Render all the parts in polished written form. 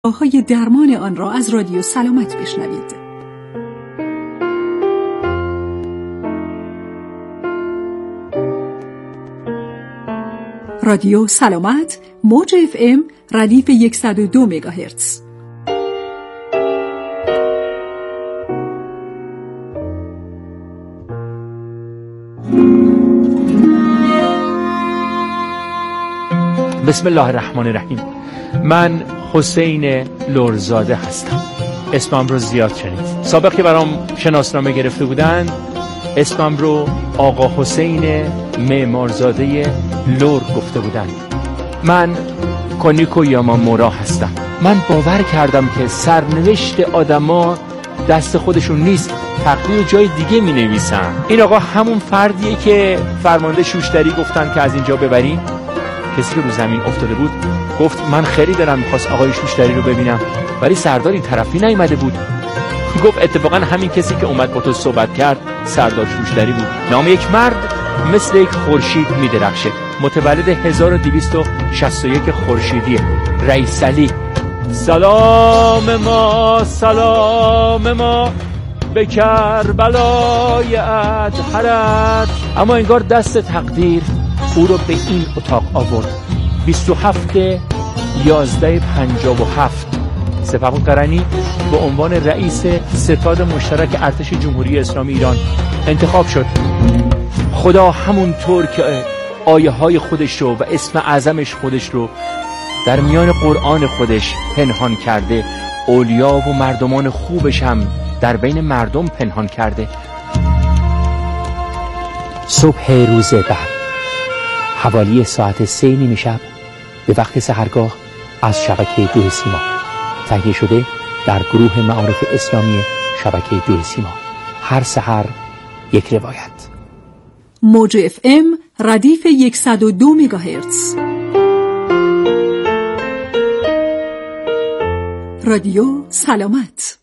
راه‌های درمان آن را از رادیو سلامت بشنوید. رادیو سلامت، موج FM، ردیف 102 مگاهرتز. بسم الله الرحمن الرحیم. من حسین لرزاده هستم. اسمم رو زیاد شنید. سابق که برام شناسنامه گرفته بودن اسمم رو آقا حسین معمارزاده لر گفته بودن. من کونیکو یامامورا هستم. من باور کردم که سرنوشت آدما دست خودشون نیست، تقدیر جای دیگه می نویسن. این آقا همون فردیه که فرمانده شوشتری گفتن که از اینجا ببرین. کسی که رو زمین افتاده بود گفت من خیلی دلم می‌خواست آقای شوشتری رو ببینم، ولی سردار این طرفی نیامده بود. گفت اتفاقا همین کسی که اومد با تو صحبت کرد سردار شوشتری بود. نام یک مرد مثل یک خورشید می‌درخشه. متولد 1261 خورشیدی، رئیس علی. سلام ما به کربلای ادهرت. اما انگار دست تقدیر او رو به این اتاق آورد. 27/11/57 سپهبد قرنی به عنوان رئیس ستاد مشترک ارتش جمهوری اسلامی ایران انتخاب شد. خدا همونطور که آیه های خودش رو و اسم اعظمش خودش رو در میان قرآن خودش پنهان کرده، اولیا و مردمان خوبش هم در بین مردم پنهان کرده. صبح روز بعد حوالی ساعت 3 شب به وقت سحرگاه از شبکه 2 سیما تهیه شده در گروه معارف اسلامی شبکه 2 سیما. هر سحر یک روایت. موج FM، ردیف 102 مگاهرتز. رادیو سلامت.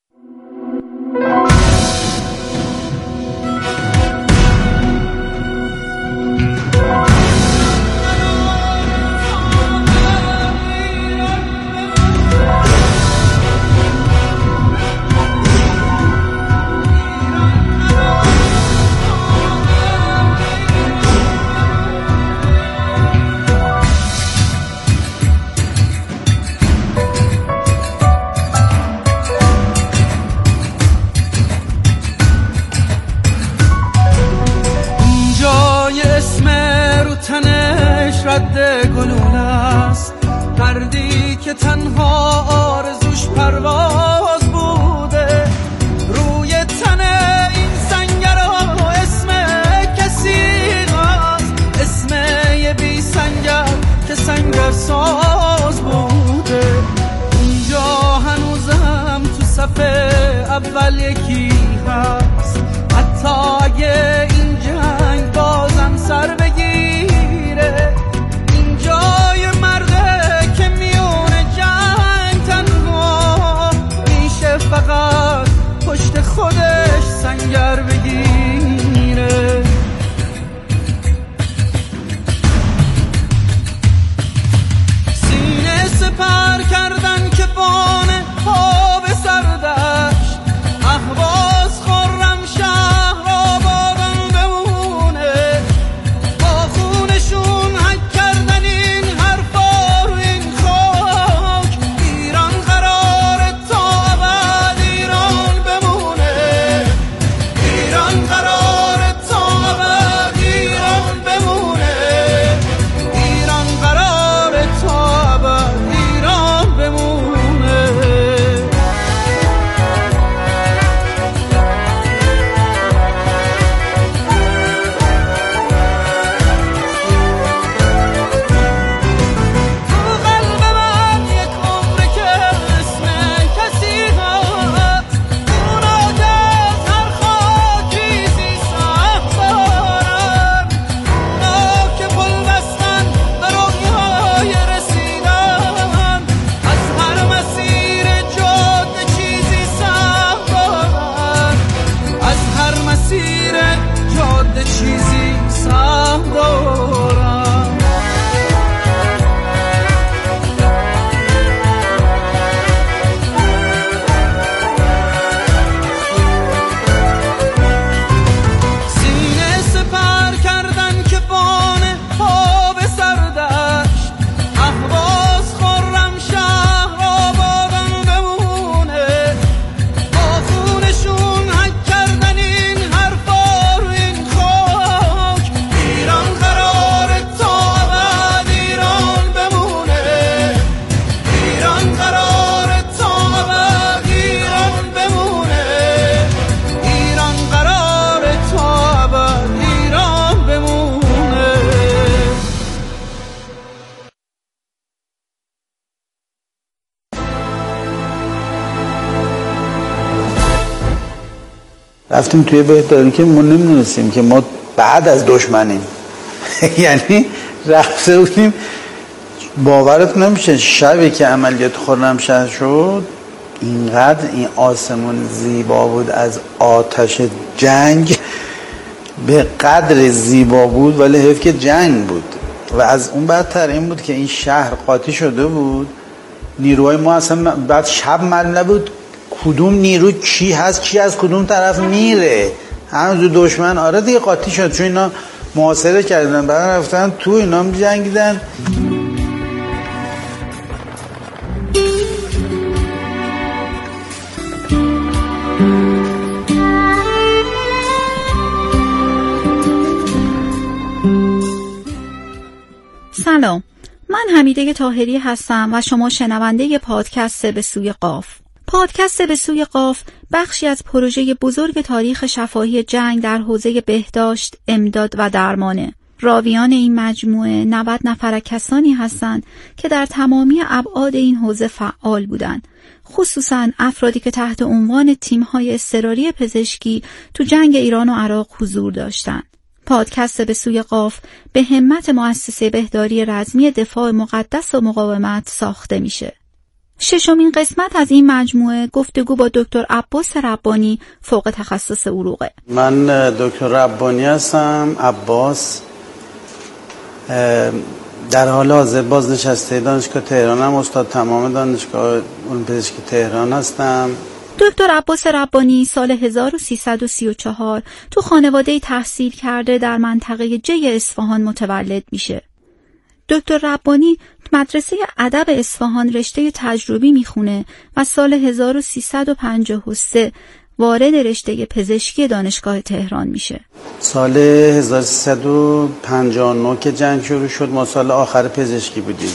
گلوله است، مردی که تنها آرزوش پرواز بوده. روی تن این سنگرها اسم کسی هست، اسم یه بی سنگر که سنگر ساز بوده. اینجا هنوزم تو صفحه اول یکی هست، حتی اگه این جنگ بازم سر بگیره. جای مرده که میونه جنگ تنها میشه فقط پشت خودش سنگر بگیره. سینه سپر کردن که بانه پا به سردشت، احوال رفتیم توی بهداری که ما نمیدونستیم که ما بعد از دشمنیم. یعنی رفته بودیم، باورت نمیشه شبی که عملیات خرمشهر شد اینقدر این آسمون زیبا بود از آتش جنگ، به قدر زیبا بود ولی حیف که جنگ بود. و از اون بدتر این بود که این شهر قاطی شده بود، نیروهای ما اصلا بعد شب معلوم نبود کدوم نیرو چی هست، چی از کدوم طرف میره، همون دشمن. آره دیگه قاطی شد چون اینا محاصره کردن، بعد رفتن تو اینا هم جنگیدن. سلام، من حمیده طاهری هستم و شما شنونده پادکست به سوی قاف. پادکست به سوی قاف بخشی از پروژه بزرگ تاریخ شفاهی جنگ در حوزه بهداشت، امداد و درمانه. راویان این مجموعه 90 نفر کسانی هستند که در تمامی ابعاد این حوزه فعال بودند، خصوصاً افرادی که تحت عنوان تیم‌های اضطراری پزشکی تو جنگ ایران و عراق حضور داشتند. پادکست به سوی قاف به همت مؤسسه بهداری رزمی دفاع مقدس و مقاومت ساخته میشه. ششمین قسمت از این مجموعه گفتگو با دکتر عباس ربانی فوق تخصص عروقه. من دکتر ربانی هستم، عباس. در حال حاضر بازنشسته دانشگاه تهرانم، استاد تمام دانشگاه علوم پزشکی تهران هستم. دکتر عباس ربانی سال 1334 تو خانواده تحصیل کرده در منطقه جی اصفهان متولد میشه. دکتر ربانی مدرسه ادب اصفهان رشته تجربی میخونه و سال 1353 وارد رشته پزشکی دانشگاه تهران میشه. سال 1359 که جنگ شروع شد ما سال آخر پزشکی بودیم.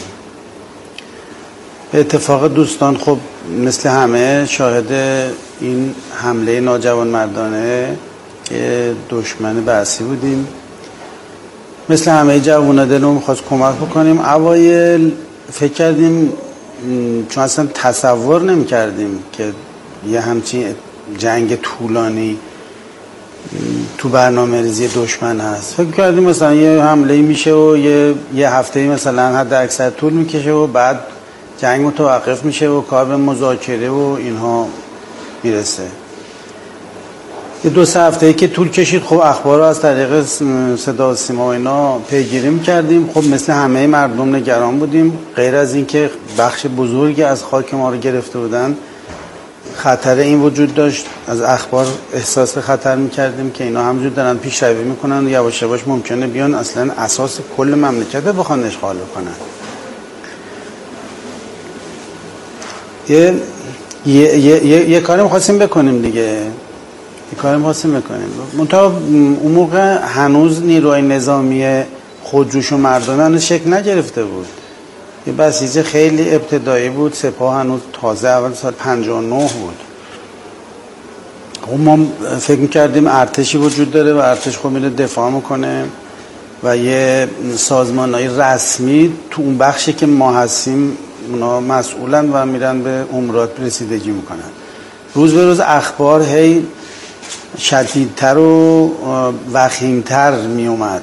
به اتفاق دوستان خب مثل همه شاهد این حمله ناجوانمردانه که دشمن بعثی بودیم. مثل همه جوونا دلمون می‌خواست کمک بکنیم. اوایل فکر کردیم، چون اصلا تصور نمی‌کردیم که یه همچین جنگ طولانی تو برنامه‌ریزی دشمن هست. فکر کردیم مثلا یه حمله میشه و یه هفته مثلا حد اکثر طول میکشه و بعد جنگ متوقف میشه و کار به مذاکره و اینها میرسه. یه 2-3 هفته‌ای که طول کشید، خب اخبار رو از طریق صدا و سیما و اینا پیگیری می‌کردیم. خب مثل همه مردم نگران بودیم، غیر از این که بخش بزرگی از خاک ما رو گرفته بودن، خطر این وجود داشت. از اخبار احساس خطر می‌کردیم که اینا همونجور دارن پیشروی می‌کنن و یواش یواش ممکنه بیان اصلاً اساس کل مملکت رو بخوان اشغال بکنن. یه کاری می‌خواستیم بکنیم دیگه. منتها اون موقع هنوز نیروهای نظامی خودجوش و مردانه شکل نگرفته بود. یه بسیج خیلی ابتدایی بود. سپاه هنوز تازه اول سال 59 بود. ما فکر می‌کردیم ارتشی وجود داره و ارتش خب میره دفاع میکنه و یه سازمان‌های رسمی تو اون بخشی که ما هستیم اونا مسئولن و میرن به امورات رسیدگی میکنن. روز به روز اخبار هی شدیدتر و وخیمتر می اومد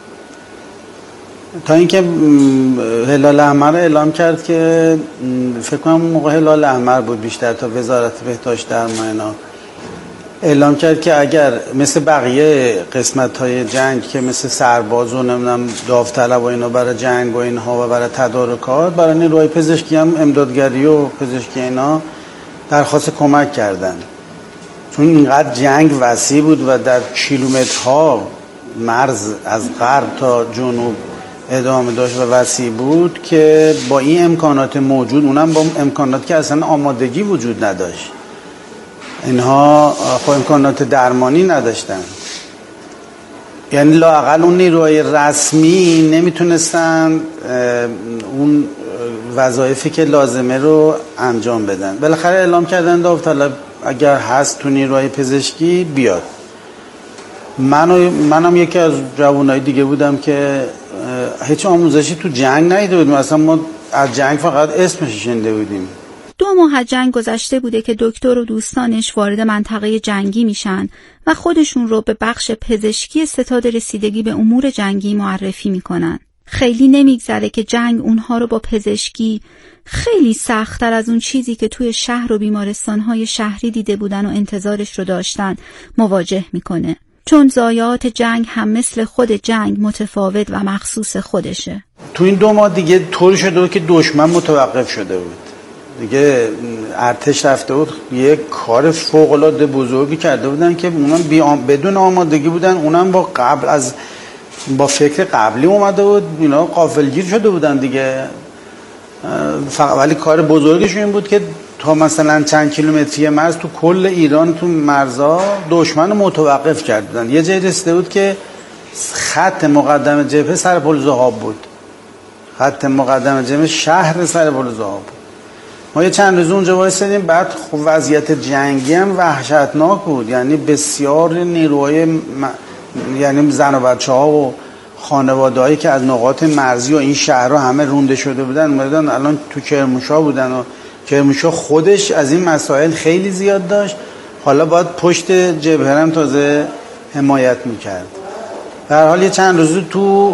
تا اینکه هلال احمر اعلام کرد که فکر کنم اون موقع هلال احمر بود بیشتر تا وزارت بهداشت درمان اعلام کرد که اگر مثل بقیه قسمت‌های جنگ که مثل سرباز و نمیدونم داوطلب و اینا برای جنگ و اینها و برای تدارکات، برای نیروهای پزشکی هم امدادگری و پزشکی اینا درخواست کمک کردن. چون اینقدر جنگ وسیع بود و در کیلومترها مرز از غرب تا جنوب ادامه داشت و وسیع بود که با این امکانات موجود، اونم با امکاناتی که اصلا آمادگی وجود نداشت، اینها خب امکانات درمانی نداشتن. یعنی لااقل اون نیروهای رسمی نمیتونستن اون وظایفی که لازمه رو انجام بدن. بالاخره اعلام کردن داوطلب اگر هست تو نیروهای پزشکی بیاد. منم یکی از جوانای دیگه بودم که هیچ آموزشی تو جنگ ندیده بودیم، اصلا ما از جنگ فقط اسمش شنیده بودیم. 2 ماه از جنگ گذشته بوده که دکتر و دوستانش وارد منطقه جنگی میشن و خودشون رو به بخش پزشکی ستاد رسیدگی به امور جنگی معرفی میکنن. خیلی نمیگذره که جنگ اونها رو با پزشکی خیلی سخت‌تر از اون چیزی که توی شهر و بیمارستان‌های شهری دیده بودن و انتظارش رو داشتن مواجه میکنه. چون ضایعات جنگ هم مثل خود جنگ متفاوت و مخصوص خودشه. تو این 2 ماه دیگه طوری شده بود که دشمن متوقف شده بود. دیگه ارتش رفته بود یک کار فوق‌العاده بزرگی کرده بودن که اونم بدون آمادگی بودن، اونم با فکر قبلی اومده بود، اینا غافلگیر شده بودن دیگه. ولی کار بزرگشون این بود که تا مثلا چند کیلومتری مرز تو کل ایران تو مرزا دشمن متوقف کردن. یه جایی رسیده بود که خط مقدم جبهه سر پل ذهاب بود، خط مقدم جبهه شهر سر پل ذهاب بود. ما یه چند روز اونجا وایسادیم. بعد خب وضعیت جنگی هم وحشتناک بود، یعنی بسیار نیروهای یعنی زن و بچه‌ها و خانواده‌هایی که از نقاط مرزی و این شهرها همه رونده شده بودن اومدن الان تو کرمانشاه بودن و کرمانشاه خودش از این مسائل خیلی زیاد داشت. حالا باید پشت جبهه هم تازه حمایت میکرد. در حال یه چند روز تو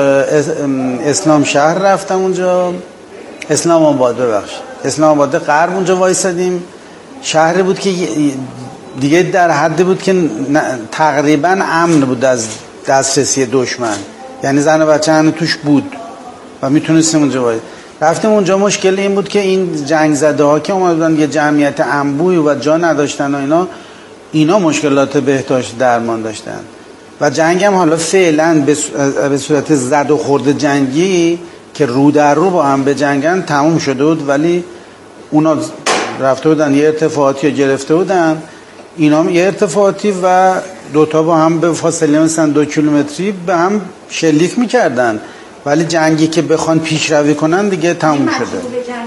اسلام شهر رفتم اونجا، اسلام آباد غرب اونجا وایسادیم. شهری بود که دیگه در حدی بود که تقریبا امن بود از دسترسی دشمن، یعنی زن و بچه هنو توش بود و میتونستیم اونجا وایسادیم. رفتیم اونجا. مشکل این بود که این جنگ زده ها که اومدن یه جمعیت انبوهی و جا نداشتن و اینا مشکلات بهداشت درمان داشتن و جنگ هم حالا فعلا به صورت زد و خورد جنگی که رو در رو با هم به جنگن تموم شده بود، ولی اونا رفته بودن یه ارتفاعاتی گرفته بودن، اینا هم یه ارتفاعاتی و دوتا با هم به فاصله مثلا 2 کیلومتری به هم شلیک میکردن، ولی جنگی که بخوان پیشروی کنن دیگه تموم شده.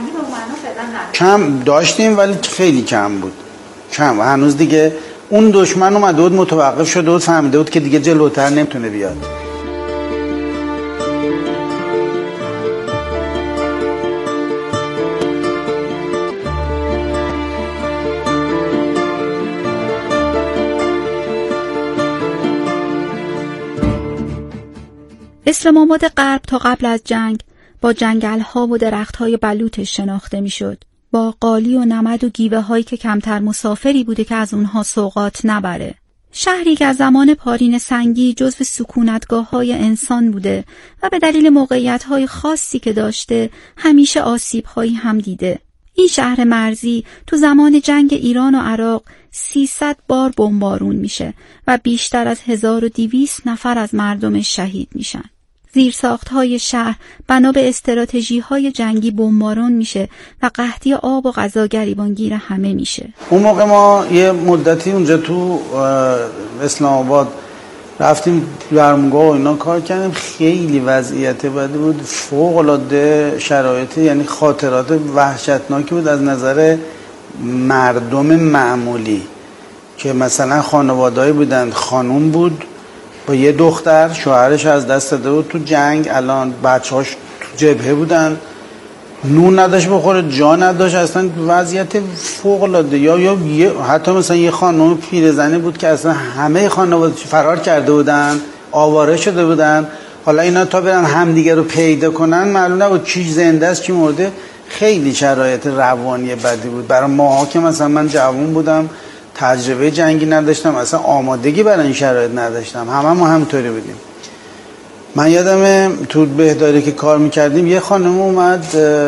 کم داشتیم ولی خیلی کم بود، کم. هنوز دیگه اون دشمن اومده بود متوقف شده بود، فهمیده بود که دیگه جلوتر نمیتونه بیاد. اسلام آباد غرب تا قبل از جنگ با جنگل‌ها و درخت‌های بلوطش شناخته می‌شد، با قالی و نمد و گیوه‌هایی که کمتر مسافری بوده که از اونها سوغات نبره. شهری که از زمان پارین سنگی جزو سکونتگاه‌های انسان بوده و به دلیل موقعیت‌های خاصی که داشته همیشه آسیب‌هایی هم دیده. این شهر مرزی تو زمان جنگ ایران و عراق 300 بار بمبارون میشه و بیشتر از 1200 نفر از مردمش شهید میشن. زیرساخت‌های شهر بنا به استراتژی‌های جنگی بمبارون میشه و قحطی آب و غذا گریبانگیر همه میشه. اون موقع ما یه مدتی اونجا تو اسلام آباد رفتیم درمونگاه و اینا کار کردیم. خیلی وضعیت بدی بود، فوق‌العاده شرایط، یعنی خاطرات وحشتناکی بود از نظر مردم معمولی که مثلا خانواده‌ای بودن، خانوم بود با یه دختر، شوهرش از دست داده بود تو جنگ، الان بچه‌هاش تو جبهه بودن، نون نداشت بخوره، جا نداشت، اصلا وضعیت فوق‌العاده. یا حتی مثلا یه خانم پیرزنی بود که اصلا همه خانواده فرار کرده بودن، آواره شده بودن. حالا اینا تا برن همدیگه رو پیدا کنن معلوم نبود کی زنده است کی مرده. خیلی شرایط روانی بدی بود برای ماها که مثلا من جوان بودم، تجربه جنگی نداشتم، اصلا آمادگی برای این شرایط نداشتم. همه همونطوری بودیم. من یادم تو بهداری که کار میکردیم یه خانم اومد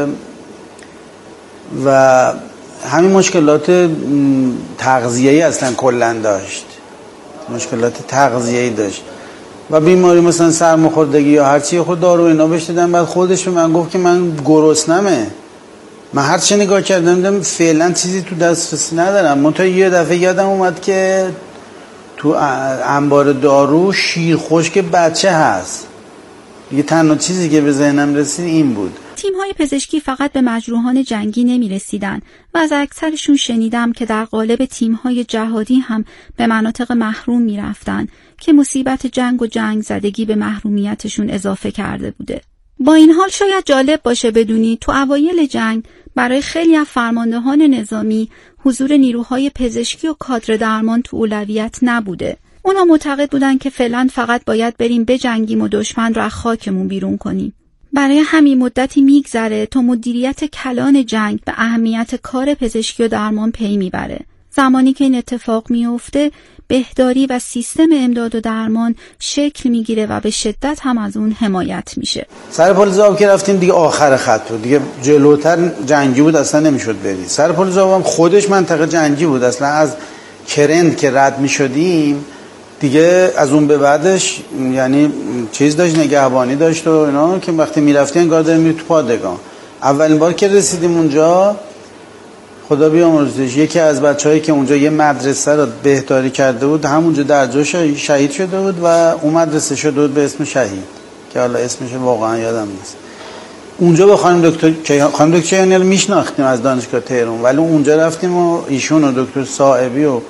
و همین مشکلات تغذیه‌ای اصلا کلا داشت، مشکلات تغذیه‌ای داشت و بیماری مثلا سرماخوردگی یا هر چی، خود دارو اینا بهش دادن. بعد خودش به من گفت که من گرسنمه. من هر چی نگاه کردم دیدم فعلا چیزی تو دسترسی ندارم. منتها یه دفعه یادم اومد که تو انبار دارو شیر خشک بچه هست. یه تنها چیزی که به ذهنم رسید این بود. تیم‌های پزشکی فقط به مجروحان جنگی نمی‌رسیدن و از اکثرشون شنیدم که در قالب تیم‌های جهادی هم به مناطق محروم می‌رفتن که مصیبت جنگ و جنگ زدگی به محرومیتشون اضافه کرده بوده. با این حال شاید جالب باشه بدونی تو اوایل جنگ برای خیلی از فرماندهان نظامی حضور نیروهای پزشکی و کادر درمان تو اولویت نبوده. اونا معتقد بودن که فعلا فقط باید بریم بجنگیم و دشمن رو از خاکمون بیرون کنیم. برای همین مدتی میگذره تا مدیریت کلان جنگ به اهمیت کار پزشکی و درمان پی میبره. زمانی که این اتفاق میفته، بهداری و سیستم امداد و درمان شکل میگیره و به شدت هم از اون حمایت میشه. سر پل زاب که رفتیم دیگه آخر خط بود، دیگه جلوتر جنگی بود، اصلا نمیشد بری. سر پل زاب هم خودش منطقه جنگی بود، اصلا از کرند که رد میشدیم دیگه از اون به بعدش یعنی چیز داشت، نگهبانی داشت و اینا که وقتی میرفتی انگار داری میری تو پادگان. اولین بار که رسیدیم اونجا خدا بیامرزش، یکی از بچه‌هایی که اونجا یه مدرسه رو بهداری کرده بود همونجا در جا شهید شده بود و اون مدرسه شده بود به اسم شهید که حالا اسمش واقعا یادم نیست. اونجا به خانم دکتر چیانی رو میشناختیم از دانشگاه تهران، ولی اونجا رفتیم و ایشون و دکتر صائبی و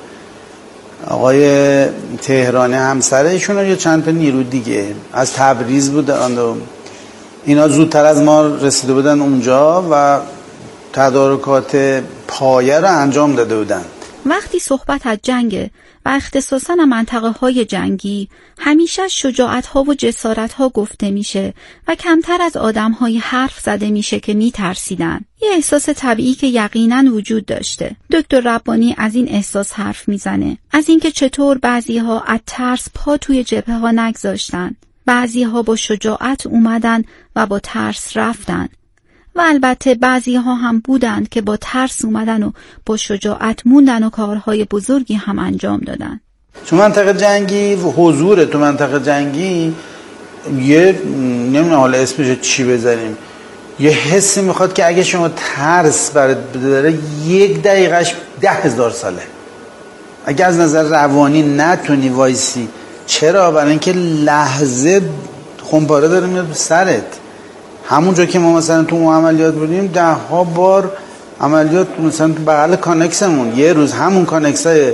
آقای تهرانی همسر ایشون و چند تا نیرو دیگه از تبریز بودن و اینا زودتر از ما رسیده بودن اونجا و تدارکات پایه رو انجام داده بودن. وقتی صحبت از جنگه و اختصاصاً منطقه های جنگی، همیشه شجاعت ها و جسارت ها گفته میشه و کمتر از آدم های حرف زده میشه که میترسیدن. یه احساس طبیعی که یقیناً وجود داشته. دکتر ربانی از این احساس حرف میزنه، از اینکه چطور بعضی ها از ترس پا توی جبهه ها نگذاشتن، بعضی ها با شجاعت اومدن و با ترس رفتن. و البته بعضی ها هم بودند که با ترس اومدن و با شجاعت موندن و کارهای بزرگی هم انجام دادن. تو منطقه جنگی و حضور تو منطقه جنگی یه نمیدونم حالا اسمش چی بذاریم، یه حسی میخواد که اگه شما ترس برات بداره 1 دقیقهش 10,000 ساله. اگه از نظر روانی نتونی وایسی، چرا؟ برای اینکه لحظه خمپاره داره میاد به سرت. همونجا که ما مثلا تو اون عملیات بودیم 10 بار عملیات مثلا تو بغل کانکسمون، یه روز همون کانکسای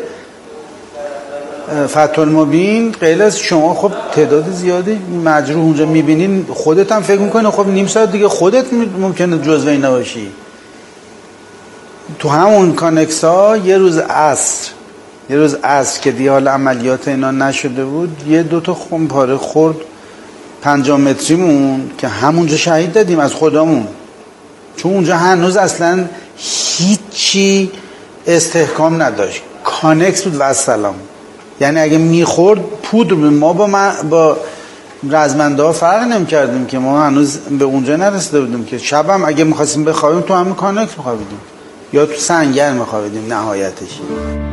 فتح المبین غیر از شما خب تعداد زیادی مجروح اونجا میبینین، خودت هم فکر میکنی خب نیم ساعت دیگه خودت ممکنه جزو اینا باشی. تو همون کانکسا یه روز عصر که دیگه حالا عملیات اینا نشده بود، 1-2 تا خمپاره خورد 50 متریمون که همونجا شهید دادیم از خودمون، چون اونجا هنوز اصلا هیچی استحکام نداشت، کانکس بود و السلام. یعنی اگه میخورد پودر، ما با رزمنده ها فرق نمی کردیم که ما هنوز به اونجا نرسیده بودیم که شبم اگه میخواستیم بخوابیم تو همین کانکس میخوابیدیم یا تو سنگر میخوابیدیم نهایتش.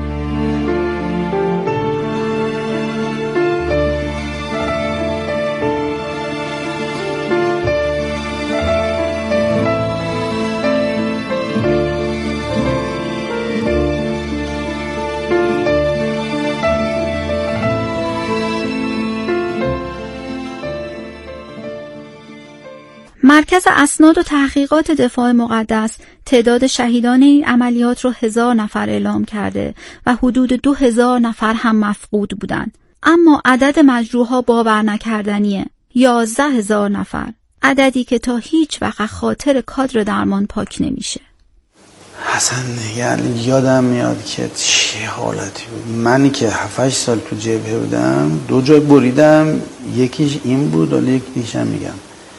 مرکز اسناد و تحقیقات دفاع مقدس تعداد شهیدان این عملیات رو 1000 نفر اعلام کرده و حدود 2000 نفر هم مفقود بودند. اما عدد مجروحها باور نکردنیه، 11000 نفر، عددی که تا هیچ وقت خاطر کادر درمان پاک نمیشه. حسن یعنی یادم میاد که چه حالتی بود. منی که 7-8 سال تو جبهه بودم 2 جای بریدم، یکیش این بود ولی یک دیشم میگم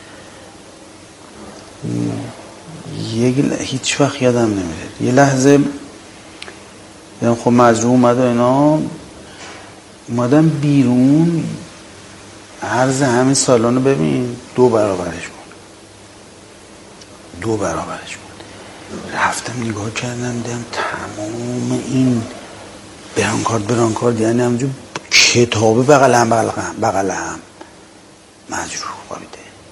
هیچ وقت یادم نمیره. یه لحظه یعنی خب مجروح اومد و اینا، اومدم بیرون، عرض همین سالانو ببین 2 برابرش بود. رفتم نگاه کردم دیدم تمام این برانکارد یعنی همونجور کتابه بغل هم مجروح خوابیده.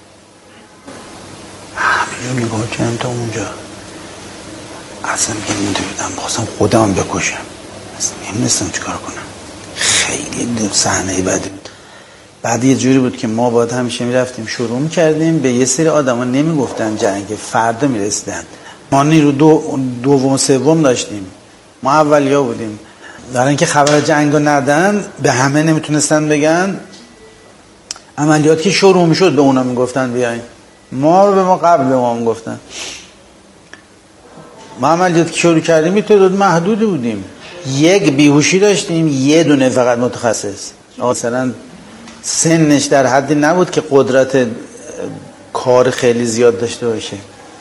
همینجور نگاه کردم تا اونجا، اصلا مونده بودم خواستم خودم بکشم، اصلا نمیدونستم چی کار کنم. خیلی صحنه بدی بود. بعد یه جوری بود که ما باید همیشه میرفتیم شروع میکردیم به یه سری آدم ها نمیگفتن جنگ، فردا میرسیدن. ما نیرو دوم سوم داشتیم، ما اولیا بودیم، در اینکه خبر جنگ رو ندن به همه نمیتونستن بگن. عملیات که شروع میشد به اونا میگفتن بیاین، ما قبل ما هم گفتن ما عملیات که شروع کردیم تعداد محدودی بودیم، یک بیهوشی داشتیم، یه دونه فقط متخصص. مثلا سنش در حدی نبود که قدرت کار خیلی زیاد داشته باشه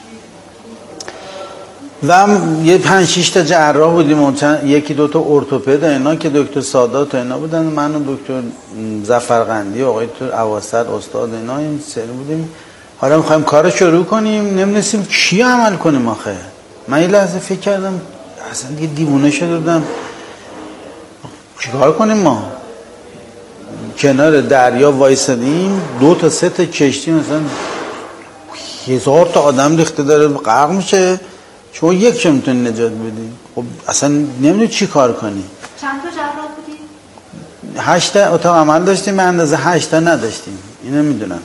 و هم یه 5-6 تا جراح بودیم، یکی دو تا ارتوپد اینا که دکتر سادات و اینا بودن، من و دکتر ظفرقندی و آقای دکتر اواسط استاد اینا، این سری بودیم. حالا میخوایم کارو شروع کنیم، نمی‌دونیم چی عمل کنیم آخه. من یه لحظه فکر کردم اصلا دیگه دیوونه شده بودم، چیکار کنیم؟ ما کنار دریا وایسادیم، 2 تا 3 تا کشتی مثلا 1000 تا آدم ریخته داره غرق میشه، شما یک چه میتونی نجات بدی؟ خب اصلا نمیدونی چی کار کنی. چند تا جراح بودی؟ 8 تا اتاق عمل داشتیم، اندازه 8 تا نداشتیم، اینو میدونم.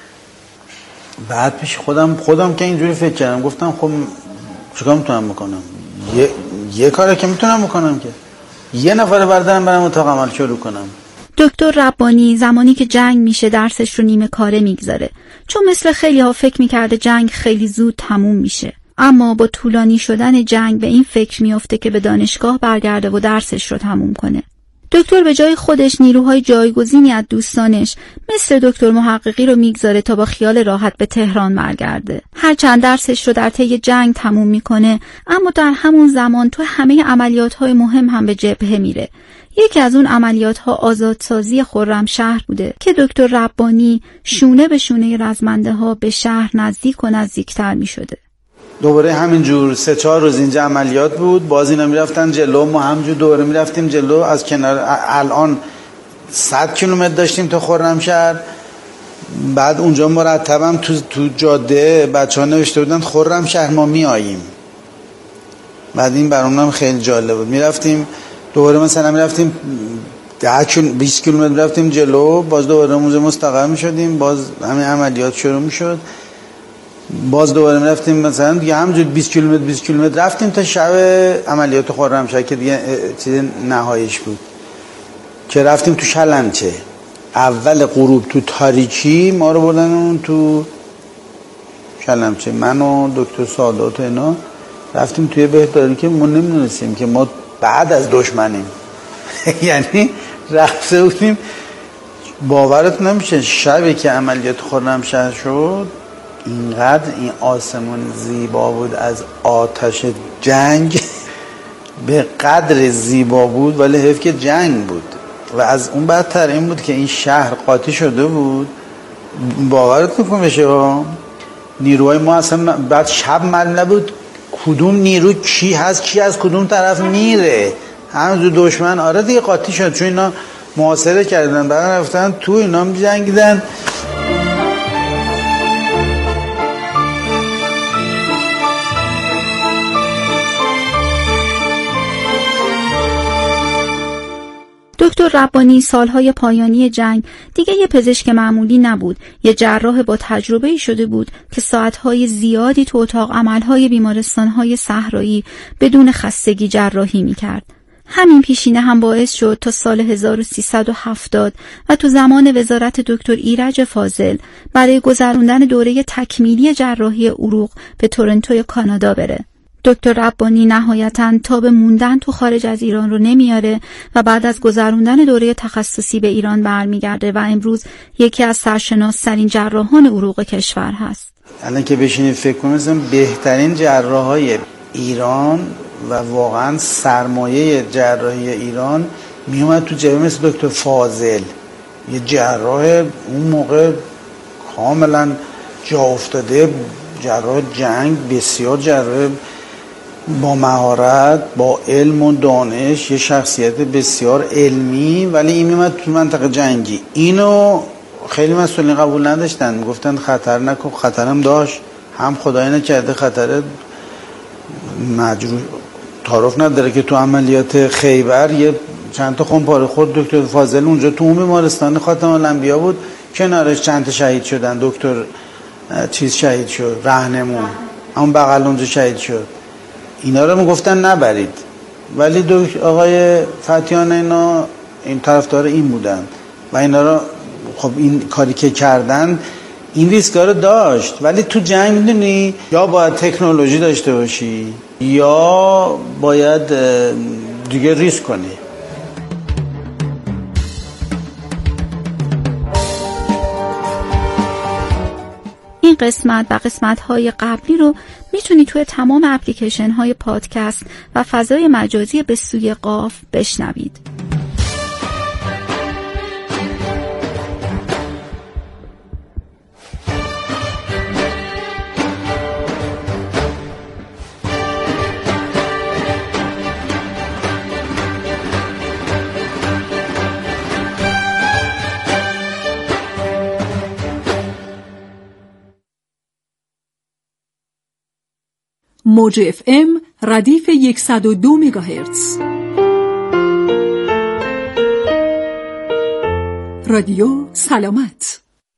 بعد پیش خودم که اینجوری فکر کردم، گفتم خب چیکار میتونم بکنم؟ یه کاری که میتونم بکنم که یه نفر بردارم برم اتاق عمل شروع کنم. دکتر ربانی زمانی که جنگ میشه درسش رو نیمه کاره میگذاره، چون مثل خیلی ها فکر میکرده جنگ خیلی زود تموم میشه، اما با طولانی شدن جنگ به این فکر میفته که به دانشگاه برگرده و درسش رو تموم کنه. دکتر به جای خودش نیروهای جایگزینی از دوستانش مثل دکتر محققی رو میگذاره تا با خیال راحت به تهران برگرده. هرچند درسش رو در طی جنگ تموم میکنه، اما در همون زمان تو همه عملیات‌های مهم هم به جبهه میره. یکی از اون عملیات‌ها آزادسازی خرمشهر بوده که دکتر ربانی شونه به شونه رزمنده‌ها به شهر نزدیک و نزدیکتر میشده. دوباره همینجور 3-4 روز اینجا عملیات بود، باز اینا میرفتن جلو، ما همینجور دوباره میرفتیم جلو. از کنار الان 100 کیلومتر داشتیم تا خرمشهر. بعد اونجا مرتبم تو جاده بچه‌ها نوشته بودن خرمشهر ما میاییم. بعد این برامون خیلی جالب بود، میرفتیم دوباره مثلا میرفتیم 20 کیلومتر میرفتیم جلو، باز دوباره اونجا مستقر میشدیم، باز همین عملیات شروع میشد. باز دوباره میرفتیم مثلا دیگه همونجور 20 کیلومتر رفتیم تا شب عملیات خرمشهر که دیگه چیز نهاییش بود که رفتیم تو شلنچه. اول غروب تو تاریکی ما رو بردن اون تو شلنچه، من و دکتر سادات و اینا رفتیم توی بهداری که ما نمیدونستیم که ما بعد از دشمنیم. یعنی رفته بودیم، باورت نمیشه شبی که عملیات خرمشهر شد اینقدر این آسمون زیبا بود از آتش جنگ، به قدر زیبا بود ولی حیف که جنگ بود. و از اون بدتر این بود که این شهر قاطی شده بود. باورت میکنه بشه نیروهای ما اصلا بعد شب معلوم نبود کدوم نیرو کی هست، کی از کدوم طرف میره. همونجور دشمن آره دیگه قاطی شد، چون اینا محاصره کردن، بعد رفتن تو اینا جنگیدن. دکتر ربانی سالهای پایانی جنگ دیگه یه پزشک معمولی نبود، یه جراح با تجربه‌ای شده بود که ساعتهای زیادی تو اتاق عملهای بیمارستانهای صحرایی بدون خستگی جراحی میکرد. همین پیشینه هم باعث شد تا سال 1370 و تو زمان وزارت دکتر ایرج فاضل برای گذراندن دوره تکمیلی جراحی عروق به تورنتو کانادا بره. دکتر ربانی نهایتاً تاب موندن تو خارج از ایران رو نمیاره و بعد از گذراندن دوره تخصصی به ایران برمیگرده و امروز یکی از سرشناس‌ترین جراحان عروق کشور هست. الان که بشینید فکر کنید بهترین جراحای ایران و واقعاً سرمایه جراحی ایران میومد تو جبهه مثل دکتر فاضل، یه جراح اون موقع کاملاً جا افتاده، جراح جنگ، بسیار جراح با مهارت، با علم و دانش، یه شخصیت بسیار علمی، ولی این میمد تو منطقه جنگی. اینو خیلی مسئولین قبول نداشتن، میگفتن خطر نکن. خطرم داشت، هم خدای نکرده خطر مجروح تعارف نداره که تو عملیات خیبر یه چند تا خون پاره خورد دکتر فاضل اونجا تو اون بیمارستان خاتم الانبیا بود، کنارش چند تا شهید شدن. دکتر چیز شهید شد، رهنمون همون بغل اونجا شهید شد. اینا رو میگفتن نبرید، ولی آقای فتیان اینا این طرفدار این بودن و اینا رو خب این کاری که کردن این ریسکا رو داشت، ولی تو جنگ میدونی یا باید تکنولوژی داشته باشی یا باید دیگه ریسک کنی. این قسمت و قسمت‌های قبلی رو میتونی توی تمام اپلیکیشن‌های پادکست و فضای مجازی به سوی قاف بشنوید. موج FM ردیف 102 مگاهرتز. رادیو سلامت.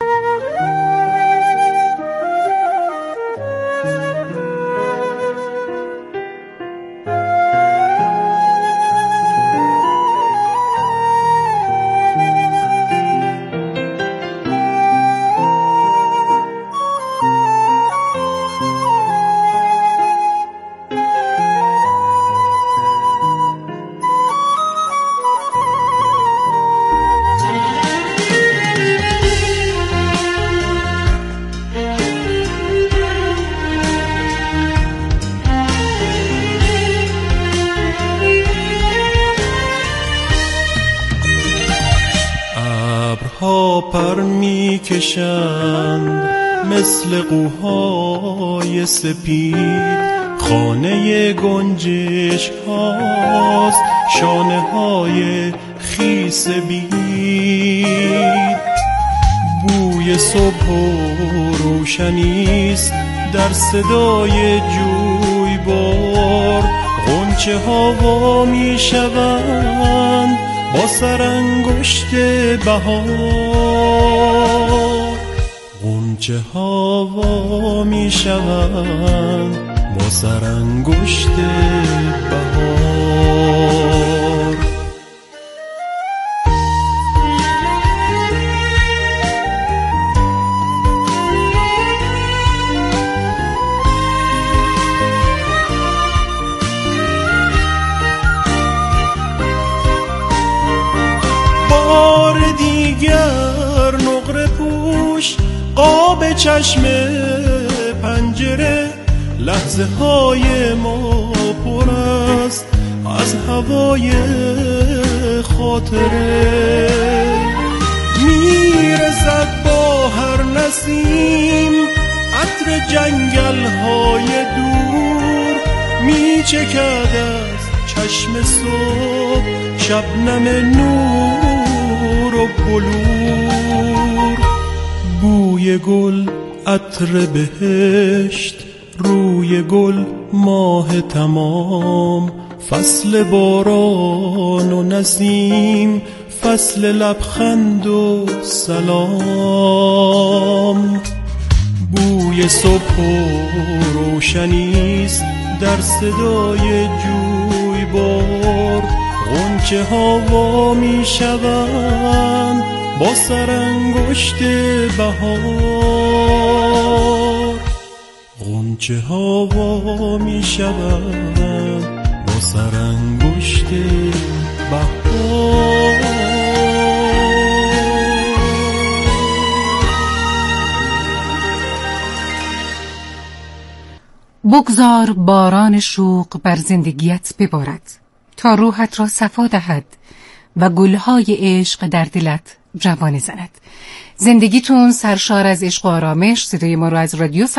پر می کشند مثل قوهای سپید، خانه گنجشک هاست شانه های خیس بید. بوی صبح و روشنیست در صدای جویبار، غنچه ها وا می شوند با سرانگشت بهار. غنچه ها وا می شوند با سرانگشت بهار. بار دیگر نقره پوش قاب چشم پنجره، لحظه های ما پر است از هوای خاطره. میرسد با هر نسیم عطر جنگل های دور، میچکد از چشم صبح شبنم نور و بلور. بوی گل عطر بهشت، روی گل ماه تمام، فصل باران و نسیم، فصل لبخند و سلام. بوی صبح و روشنیست در صدای جویبار، غنچه ها وا می شوند با سرانگشت بهار. غنچه ها وا می شوند با سرانگشت بهار. بگذار باران شوق بر زندگیت ببارد تا روحت را صفا دهد و گلهای عشق در دلت جوانه زند. زندگیتون سرشار از عشق و آرامش. صدای ما رو از رادیو